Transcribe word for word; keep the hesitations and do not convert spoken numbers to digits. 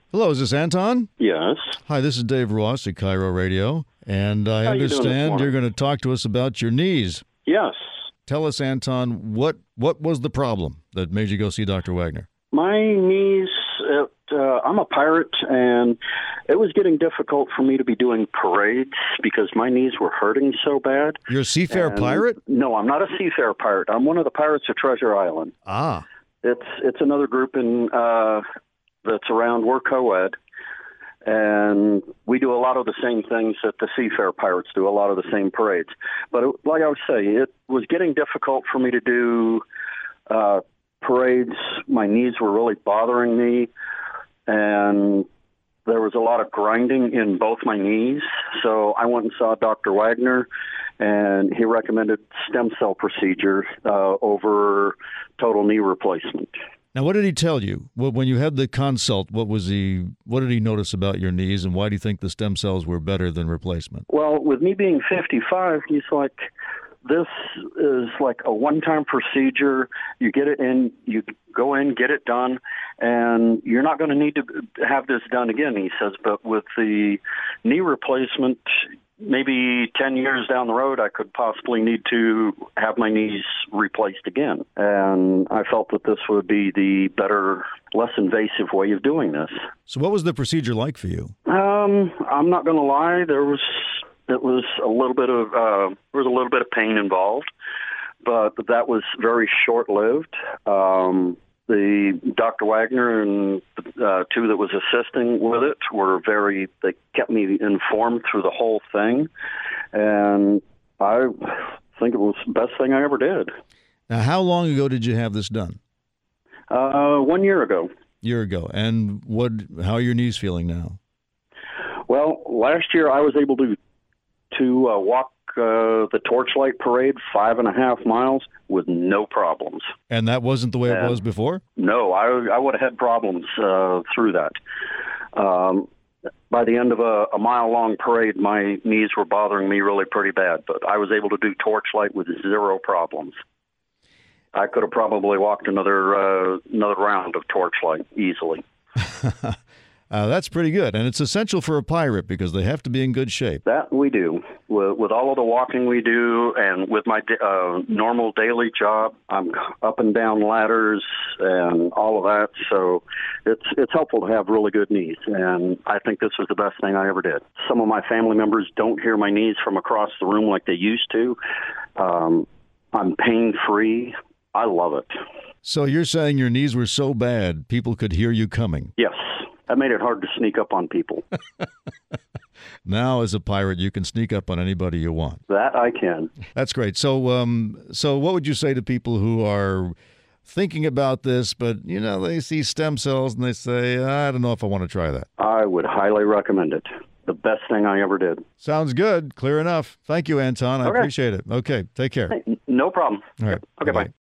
Hello, is this Anton? Yes. Hi, this is Dave Ross at Cairo Radio, and I How you doing this understand morning? you're going to talk to us about your knees. Yes. Tell us, Anton, what what was the problem that made you go see Doctor Wagner? My knees, it, uh, I'm a pirate, and it was getting difficult for me to be doing parades because my knees were hurting so bad. You're a seafarer And- pirate? No, I'm not a seafarer pirate. I'm one of the pirates of Treasure Island. Ah, It's it's another group in uh, that's around. We're co-ed, and we do a lot of the same things that the seafarer pirates do, a lot of the same parades. But it, like I was saying, it was getting difficult for me to do uh, parades. My knees were really bothering me, and there was a lot of grinding in both my knees. So I went and saw Doctor Wagner, and he recommended stem cell procedure uh, over total knee replacement. now what did he tell you? Well, when you had the consult, what was he? What did he notice about your knees, and why do you think the stem cells were better than replacement? Well, with me being fifty-five, he's like, this is like a one-time procedure. You get it in, you go in, get it done, and you're not going to need to have this done again, he says. But with the knee replacement, maybe ten years down the road, I could possibly need to have my knees replaced again. And I felt that this would be the better, less invasive way of doing this. So what was the procedure like for you? Um, I'm not going to lie. There was it was a little bit of uh, there was a little bit of pain involved, but that was very short-lived. Um, the Doctor Wagner and uh, two that was assisting with it were very. They kept me informed through the whole thing, and I think it was the best thing I ever did. Now, how long ago did you have this done? Uh, one year ago. Year ago. And what? How are your knees feeling now? Well, last year I was able to to uh, walk uh, the Torchlight Parade five and a half miles with no problems. And that wasn't the way it And- was before? No, I, I would have had problems uh, through that. Um, by the end of a, a mile-long parade, my knees were bothering me really pretty bad, but I was able to do Torchlight with zero problems. I could have probably walked another uh, another round of Torchlight easily. Uh, that's pretty good. And it's essential for a pirate because they have to be in good shape. That we do. With, with all of the walking we do and with my uh, normal daily job, I'm up and down ladders and all of that. So it's it's helpful to have really good knees. And I think this was the best thing I ever did. Some of my family members don't hear my knees from across the room like they used to. Um, I'm pain-free. I love it. So you're saying your knees were so bad, people could hear you coming. Yes. That made it hard to sneak up on people. Now, as a pirate, you can sneak up on anybody you want. That I can. That's great. So, um, so what would you say to people who are thinking about this, but, you know, they see stem cells and they say, I don't know if I want to try that? I would highly recommend it. The best thing I ever did. Sounds good. Clear enough. Thank you, Anton. I Okay. appreciate it. Okay. Take care. Hey, no problem. All right. Okay, bye.